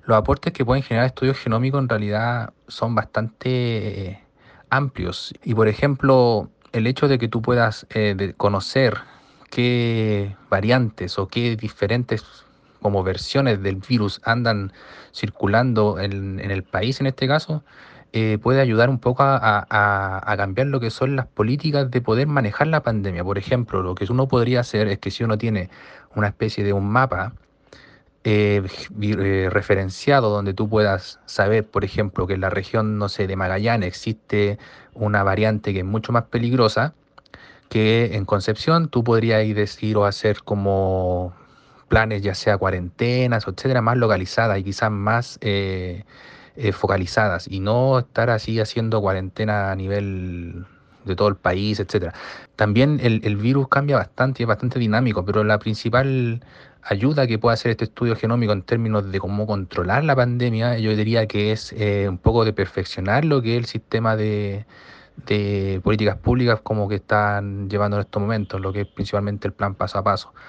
Los aportes que pueden generar estudios genómicos en realidad son bastante amplios. Y por ejemplo, el hecho de que tú puedas conocer qué variantes o qué diferentes como versiones del virus andan circulando en el país en este caso, puede ayudar un poco a cambiar lo que son las políticas de poder manejar la pandemia. Por ejemplo, lo que uno podría hacer es que si uno tiene una especie de un mapa, referenciado donde tú puedas saber, por ejemplo, que en la región, no sé, de Magallanes existe una variante que es mucho más peligrosa, que en Concepción tú podrías ir decir o hacer como planes, ya sea cuarentenas, etcétera, más localizadas y quizás más focalizadas, y no estar así haciendo cuarentena a nivel de todo el país, etcétera. También el virus cambia bastante y es bastante dinámico, pero la principal ayuda que puede hacer este estudio genómico en términos de cómo controlar la pandemia, yo diría que es un poco de perfeccionar lo que es el sistema de políticas públicas como que están llevando en estos momentos, lo que es principalmente el plan paso a paso.